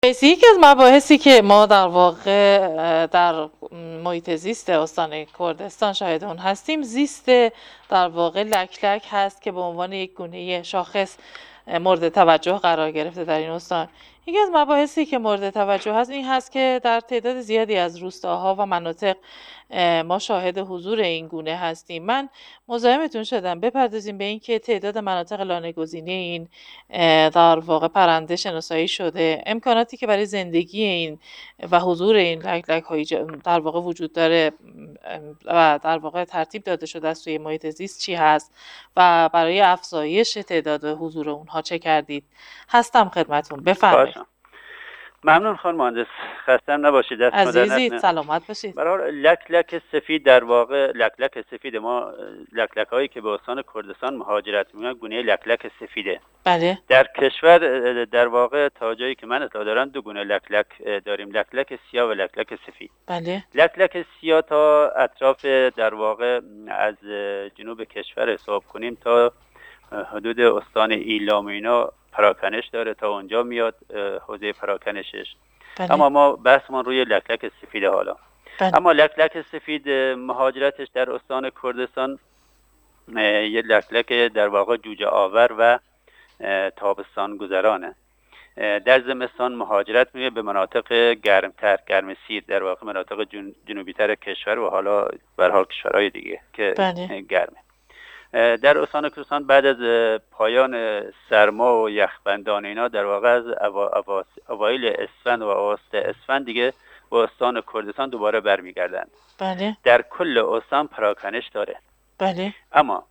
یکی از مباحثی که ما در واقع در محیط زیست استان کردستان شاهد اون هستیم، زیست در واقع لک لک هست که به عنوان یک گونه شاخص مورد توجه قرار گرفته در این استان. یکی از مباحثی که مورد توجه هست این هست که در تعداد زیادی از روستاها و مناطق ما شاهد حضور این گونه هستیم. من مزاحمتون شدم بپردازیم به این که تعداد مناطق لانه‌گزینی این در واقع پرنده شناسایی شده، امکاناتی که برای زندگی این و حضور این لک لک هایی در واقع وجود داره و در واقع ترتیب داده شده است توی محیط زیست چی هست و برای افزایش تعداد حضور اونها چه کردید. هستم خدمتون، بفرمایید. ممنون خانم مهندس، خسته نباشید. دست عزیزید، سلامت باشید. برای لک لک سفید، در واقع لک لک سفید ما لک لک هایی که به استان کردستان مهاجرت میکنن گونه لک لک سفیده. بله. در کشور در واقع تا جایی که من اطلاع دارم دو گونه لک لک داریم، لک لک سیاه و لک لک سفید. بله. لک لک سیاه تا اطراف در واقع از جنوب کشور حساب کنیم تا حدود استان ایلام اینا پراکنش داره، تا اونجا میاد حوزه پراکنشش. بله. اما ما بحثمون روی لک لک سفید حالا. بله. اما لک لک سفید مهاجرتش در استان کردستان یه لک لک در واقع جوجه آور و تابستان گذرانه. در زمستان مهاجرت میگه به مناطق گرمتر، گرم سیر، در واقع مناطق جنوبی تر کشور و حالا به هر حال کشورهای دیگه که بله. گرمه. در استان کردستان بعد از پایان سرما و یخبندان اینا در واقع از اوایل اسفند و اواسط اسفند دیگه با استان کردستان دوباره برمیگردن. بله. در کل استان پراکنش داره. بله. اما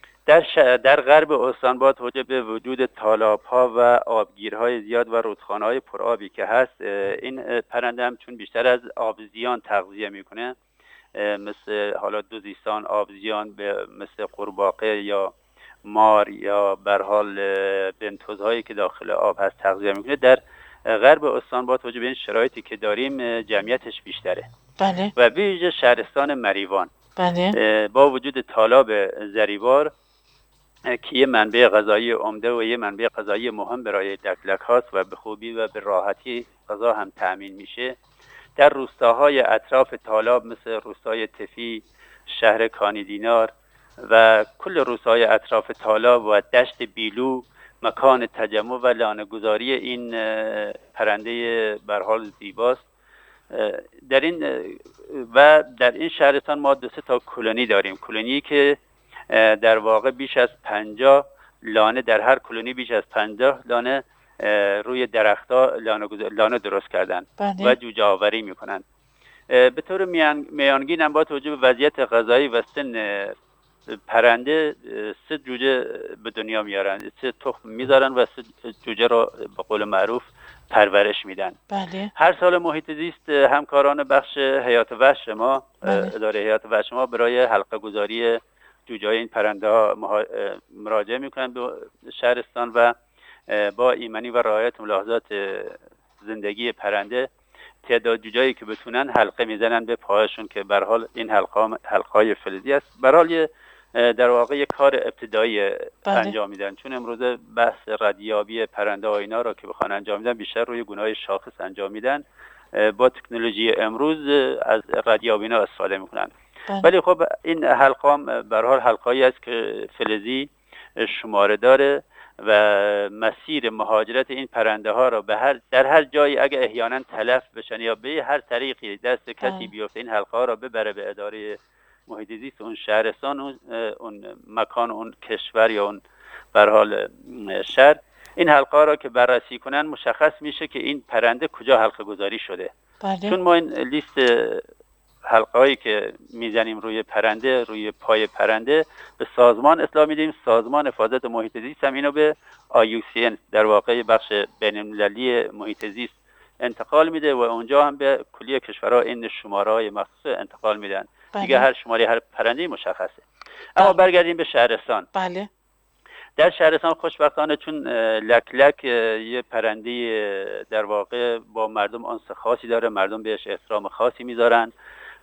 در غرب استان با توجه به وجود تالاب‌ها و آبگیرهای زیاد و رودخانه‌های پرآبی که هست، این پرنده هم چون بیشتر از آبزیان تغذیه میکنه، مثل حالا دوزیستان آبزیان مثل قورباغه یا مار یا به هر حال بنتوزهایی که داخل آب هست تغذیه میکنه. در غرب استان با توجه به این شرایطی که داریم جمعیتش بیشتره. بله. و به ویژه شهرستان مریوان. بله. با وجود تالاب زریوار که یه منبع غذایی عمده و یه منبع غذایی مهم برای لک لک هاست و به خوبی و به راحتی غذا هم تأمین میشه، در روستاهای اطراف تالاب مثل روستای تفی، شهر کانیدینار و کل روستاهای اطراف تالاب و دشت بیلو مکان تجمع و لانه‌گذاری این پرنده به هر حال زیباست. در این شهرستان ما 2 تا کلونی داریم، کلونی که در واقع بیش از 50 لانه، در هر کلونی بیش از 50 لانه روی درخت‌ها لانه درست کردن. بله. و جوجه آوری میکنن. به طور میانگین هم با توجه به وضعیت غذایی و سن پرنده 3 جوجه به دنیا میارن، 3 تخم میذارن و 3 جوجه رو به قول معروف پرورش میدن. بله. هر سال محیط زیست همکاران بخش حیات وحش ما، بله. اداره حیات وحش ما برای حلقه گذاری جوجه این پرنده ها مراجعه میکنن به شهرستان و با ایمنی و رعایت ملاحظات زندگی پرنده تعداد جوجه‌ای که بتونن حلقه میزنن به پاهاشون که به هر حال این حلقه‌های فلزی است. به هر حال در واقع یک کار ابتدایی انجام میدن، چون امروزه بحث ردیابی پرنده ها اینا رو که بخوان انجام میدن بیشتر روی گونه‌های شاخص انجام میدن. با تکنولوژی امروز از ردیابی اینا استفاده میکنن. ولی خب این حلقه به هر حال حلقه‌ای است که فلزی شماره داره و مسیر مهاجرت این پرنده ها را در هر جایی اگه احیانا تلف بشن یا به هر طریقی دست کسی بیفته این حلقه ها را ببره به اداره محیط زیست اون شهرستان، اون مکان، اون کشور یا اون به هر حال شهر، این حلقه ها را که بررسی کنن مشخص میشه که این پرنده کجا حلقه گذاری شده. چون ما این لیست حلقه هایی که میزنیم روی پرنده، روی پای پرنده به سازمان اطلاع میدیم. سازمان حفاظت محیط زیست هم اینو به IUCN در واقع بخش بین‌المللی محیط زیست انتقال میده و اونجا هم به کلیه کشورها این شماره های مخصوص انتقال میدن. دیگه هر شماره هر پرنده مشخصه. اما برگردیم به شهرستان. بله. در شهرستان خوشبختانه چون لک لک یه پرنده در واقع با مردم انس خاصی داره، مردم بهش احترام خاصی میذارن.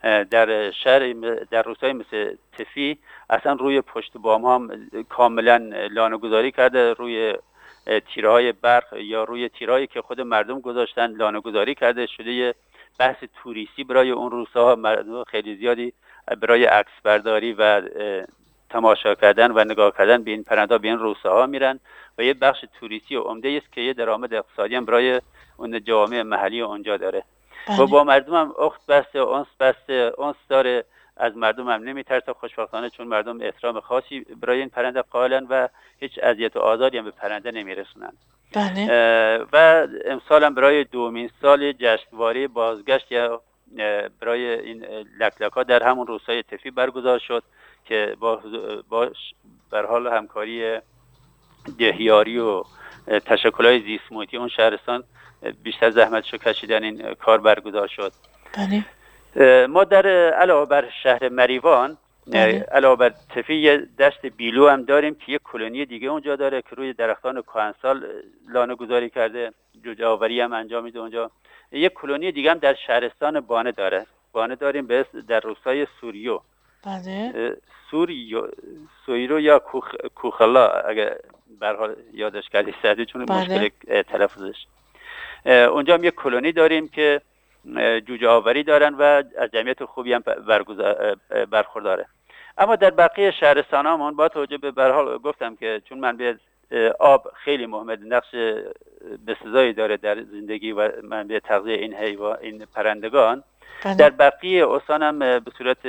در شهر، در روستای مثل تفی اصلا روی پشت بام هم کاملا لانه گذاری کرده، روی تیرهای برق یا روی تیرهایی که خود مردم گذاشتن لانه‌گذاری کرده شده. یه بحث توریستی برای اون روستاها، مردم خیلی زیادی برای عکس برداری و تماشا کردن و نگاه کردن به این پرنده به این روستاها میرن و یه بخش توریستی و عمده است که یه درآمد اقتصادی هم برای اون جامعه محلی اونجا داره. و با مردم هم اخت بسته، اونس داره، از مردم هم نمیترسه خوشبختانه، چون مردم احترام خاصی برای این پرنده قائلن و هیچ اذیت و آزاری هم به پرنده نمیرسونن. و امسال هم برای دومین سال جشنواره بازگشت یا برای این لکلک‌ها در همون روستای تفی برگزار شد که با به حال همکاری دهیاری و تشکل‌های زیست محیطی اون شهرستان بیشتر زحمتشو کشیدن این کار برگزار شد. ما در علاوه بر شهر مریوان، علاوه بر تفی یه دشت بیلو هم داریم که یک کلونی دیگه اونجا داره که روی درختان کهنسال لانه گذاری کرده، جوجه آوری هم انجام میده اونجا. یک کلونی دیگه هم در شهرستان بانه داره. بانه داریم به در روستای سوریو. سوریو یا کوخلا اگه به هر حال یادش کردی سعدی، چون مشکل تلفظش. اونجا هم یک کلونی داریم که جوجه آوری دارن و از جمعیت خوبی هم برخورداره. اما در بقیه شهرستانامون با توجه به حال گفتم که چون منبع آب خیلی مهمه، نقش بسزایی داره در زندگی و منبع تغذیه این پرندگان، در بقیه استان هم به صورت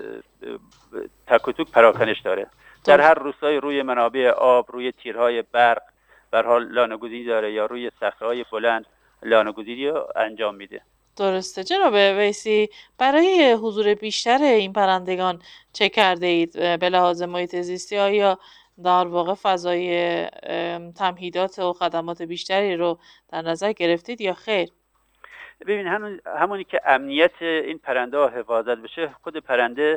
تک و توک پراکنش داره. در هر روستای روی منابع آب، روی تیرهای برق به هر حال لانه‌گذاری داره یا روی صخره‌های بلند لانه‌گذاری رو انجام میده. درسته. جناب ویسی، برای حضور بیشتر این پرندگان چه کرده اید به لحاظ محیط زیستی؟ آیا در واقع فضای تمهیدات و خدمات بیشتری رو در نظر گرفتید یا خیر؟ ببین همونی که امنیت این پرنده ها حفاظت بشه، خود پرنده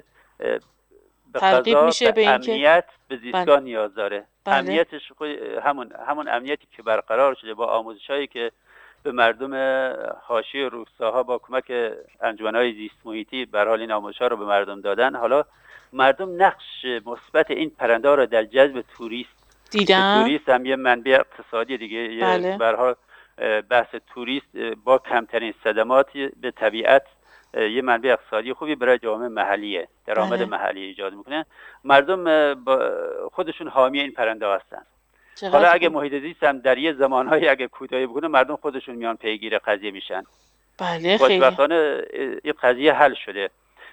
به قضا به امنیت به زیستگاه نیاز داره. امنیتش همون امنیتی که برقرار شده با آموزش‌هایی که به مردم حاشیه روستاها با کمک انجمن‌های زیست محیطی به هر حال این آموزش‌ها رو به مردم دادن. حالا مردم نقش مثبت این پرنده رو در جذب توریست دیدن. توریست هم یه منبع اقتصادی دیگه. به هر حال بحث توریست با کمترین صدمات به طبیعت یه منبع اقتصادی خوبی برای جامعه محلیه، درآمد محلی ایجاد میکنه. مردم خودشون حامی این پرنده هستن. حالا اگه محیط زیست هم در یه زمانهایی اگه کوتاهی بکنه، مردم خودشون میان پیگیر قضیه میشن. بله، خوشبختانه این قضیه حل شده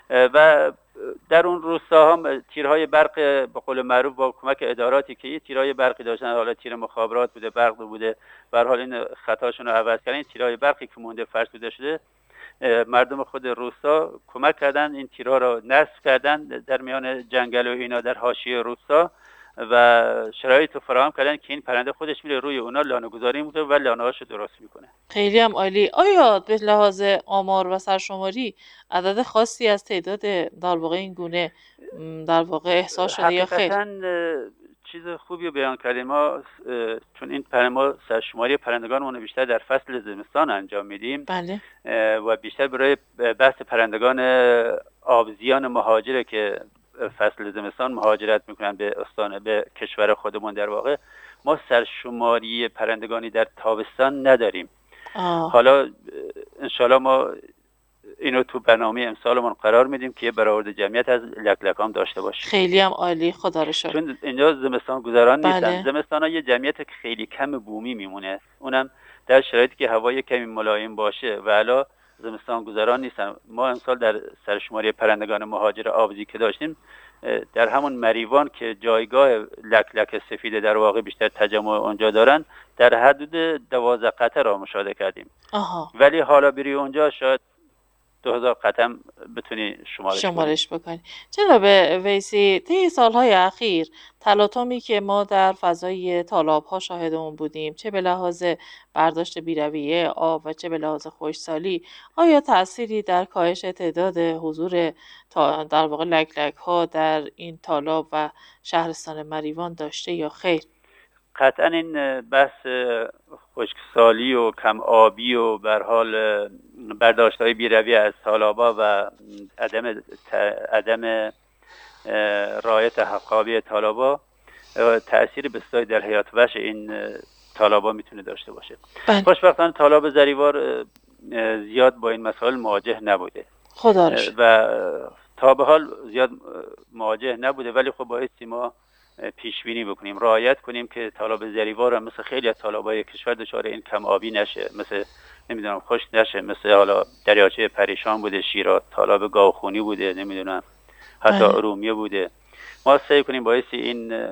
و در اون روستا هم تیرهای برق به قول معروف با کمک اداراتی که تیرهای برقی داشتن، حالا تیر مخابرات بوده، برق بوده، به هر حال این خطاشون رو عوض کردن. این تیرهای برقی که مونده فرسوده شده، مردم خود روستا کمک کردن این تیرها رو نصب کردن در میان جنگل و اینا در حاشیه روستا و شرایط رو فراهم کردن که این پرنده خودش میره روی اونا لانه‌گذاری میکنه و لانه‌هاشو درست میکنه. خیلی هم عالی. آیا به لحاظ آمار و سرشماری عدد خاصی از تعداد در واقع این گونه در واقع احصا شده یا خیر؟ چیز خوبی رو بیان کردیم. ما چون این ما سرشماری پرندگانمون بیشتر در فصل زمستان انجام میدیم. بله. و بیشتر برای بحث پرندگان آبزیان مهاجره که فصل زمستان مهاجرت میکنن به کشور خودمون، در واقع ما سرشماری پرندگانی در تابستان نداریم. حالا انشالله ما اینو تو برنامه امسالمون قرار میدیم که برآورد جمعیت از لکلکام داشته باشیم. خیلی هم عالی، خدا رو شکر. چون اینجا زمستان گذران نیستن. زمستان ها یه جمعیت خیلی کم بومی میمونه، اونم در شرایطی که هوای کمی ملایم باشه و علا زمستان گذران نیستن. ما امسال در سرشماری پرندگان مهاجر آبزی که داشتیم در همون مریوان که جایگاه لکلک سفید در واقع بیشتر تجمع اونجا دارن، در حدود 12 قطعه را مشاهده کردیم. ولی حالا بری اونجا شاید 2000 قطعه بتونی شمارش بکنی. جناب ویسی، طی سالهای اخیر تلاطمی که ما در فضای تالاب‌ها شاهد اون بودیم، چه به لحاظ برداشت بی‌رویه آب و چه به لحاظ خشکسالی، آیا تأثیری در کاهش تعداد حضور در واقع لکلک‌ها در این تالاب و شهرستان مریوان داشته یا خیر؟ قطعا این بحث خشکسالی و کم آبی و به هر حال برداشت‌های بی‌رویه از تالاب‌ها و عدم رعایت حق‌آبی تالاب‌ها تأثیر بسیاری در حیات وحش این طالابا میتونه داشته باشه. بله. خوشبختانه طالاب زریوار زیاد با این مسائل مواجه نبوده، خدا رو شکر. و تا به حال زیاد مواجه نبوده، ولی خب بایستی ما پیش بینی بکنیم، رعایت کنیم که طالاب زریوار هم مثل خیلی از طالابای کشور دچار این کم آبی نشه، مثل نمیدونم خشک نشه، مثل حالا دریاچه پریشان بوده شیراز، طالاب گاوخونی بوده، نمیدونم حتی ارومیه بوده. ما سعی کنیم بایستی این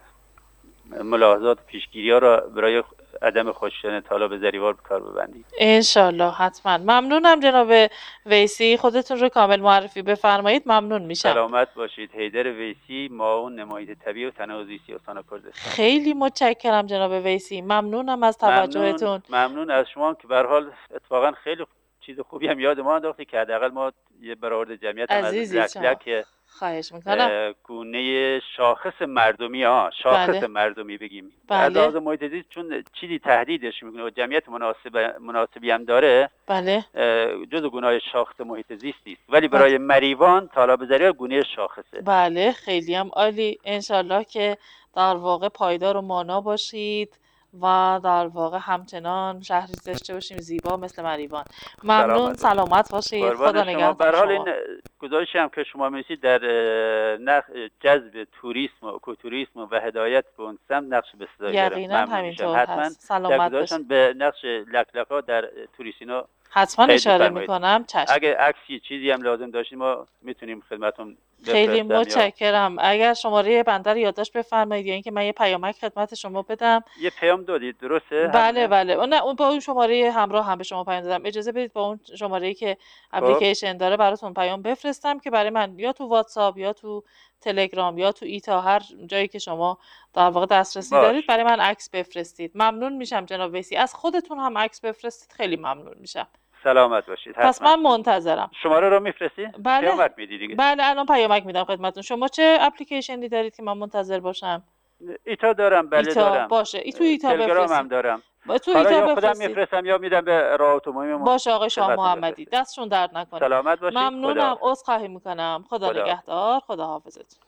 ملاحظات پیشگیری‌ها را برای عدم خشک شدن طالاب زریوار به کار ببندیم. انشالله، حتما. ممنونم جناب ویسی، خودتون رو کامل معرفی بفرمایید. ممنون میشم. سلامت باشید. حیدر ویسی، معاون نماید طبیعی و تنوع زیستی استان کردستان. خیلی متشکرم جناب ویسی، ممنونم از توجهتون. ممنون از شما که به هر حال اتفاقا خیلی چیز خوبی هم یاد ما انداختی که حداقل ما یه برآورد جمعیت هم از لکلک، خواهش میکنم، گونه شاخص مردمی شاخص مردمی بگیم، از لحاظ محیط زیست، چون چیزی تهدیدش میکنه و جمعیت مناسبی هم داره، جزو گونه شاخص محیط زیستی است، ولی برای مریوان طالاب زریوار گونه شاخصه. بله، خیلی هم عالی. انشالله که در واقع پایدار و مانا باشید و در واقع همچنان شهری داشته باشیم زیبا مثل مریوان. ممنون، سلامت باشید، خدا نگهدار. به هر حال این گزارشی هم که شما می‌نویسید در جذب توریسم و اکوتوریسم و هدایت به اون سمت نقش بسیار داره. یقینا همینطور هست. سلامت باشید. به نقش لکلک‌ها در توریستینا حتما اشاره میکنم. چشم. اگه عکسی چیزی هم لازم داشتیم ما میتونیم خدمتتون خیلی متشکرم. اگر شماره بنده رو یادداشت بفرمایید یا اینکه من یه پیامک خدمت شما بدم. یه پیام دادید درسته؟ بله. نه، اون با اون شماره همراه هم به شما پیام دادم. اجازه بدید با اون شماره‌ای که اپلیکیشن داره براتون پیام بفرستم که برای من یا تو واتساپ یا تو تلگرام یا تو ایتا، هر جایی که شما در واقع دسترسی دارید، برای من عکس بفرستید. ممنون میشم جناب ویسی. از خودتون هم عکس بفرستید، خیلی ممنون میشم. سلامت باشید. پس من منتظرم. شماره رو میفرستی؟ بله. پیامک میدی دیگه. بله، الان پیامک میدم خدمتتون. شما چه اپلیکیشنی دارید که من منتظر باشم؟ ایتا دارم. بله ایتا دارم. باشه. تو ایتا بفرستید. تلگرام هم دارم. تو ایتا بفرستید. خودم میفرستم یا میدم به راهات عمومی. باشه آقای شاه محمدی، دستشون درد نکنه. سلامت باشید. ممنونم. عذرخواهی میکنم. خدا نگهدار. خدا حافظتون.